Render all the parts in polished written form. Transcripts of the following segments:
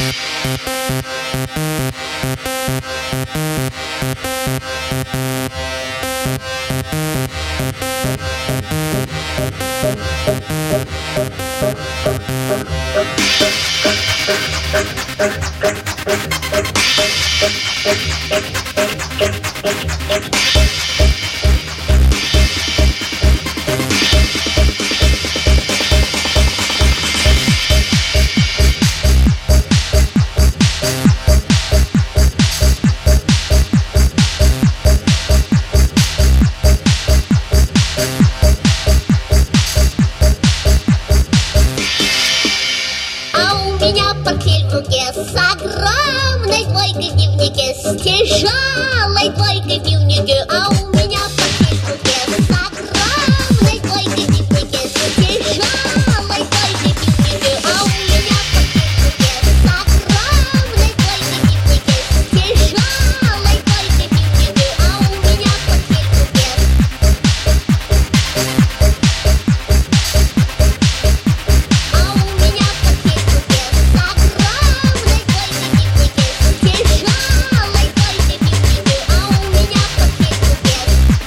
С огромной двойкой в дневнике, с тяжелой двойкой в дневнике. А у меня портфель в руке с огромной двойкой в дневнике, с тяжелой двойкой в дневнике. А у меня портфель в руке с огромной двойкой в дневнике, с тяжелой двойкой в дневнике. А у меня портфель в руке. А у меня портфель в руке с огромной двойкой в дневнике, с тяжелой двойкой в дневнике. А у меня портфель в руке.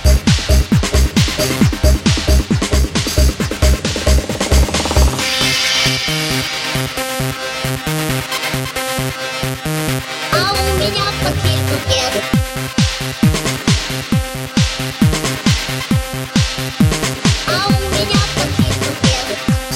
А у меня портфель в руке. А у меня портфель в руке.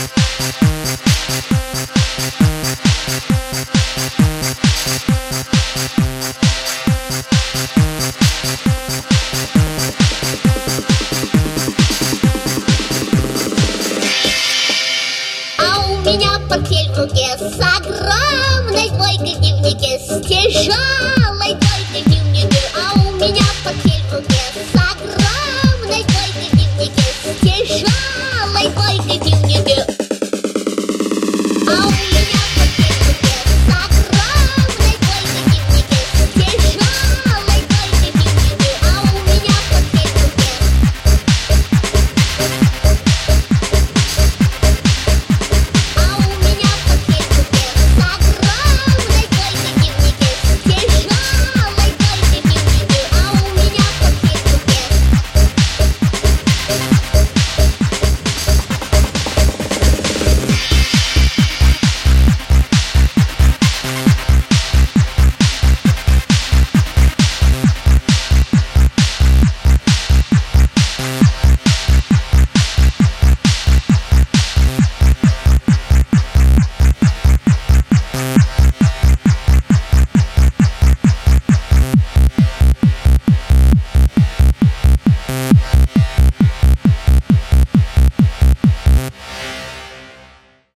А у меня портфель в руке с огромной двойкой в дневнике, с тяжелой двойкой в дневнике. А у меня портфель в руке.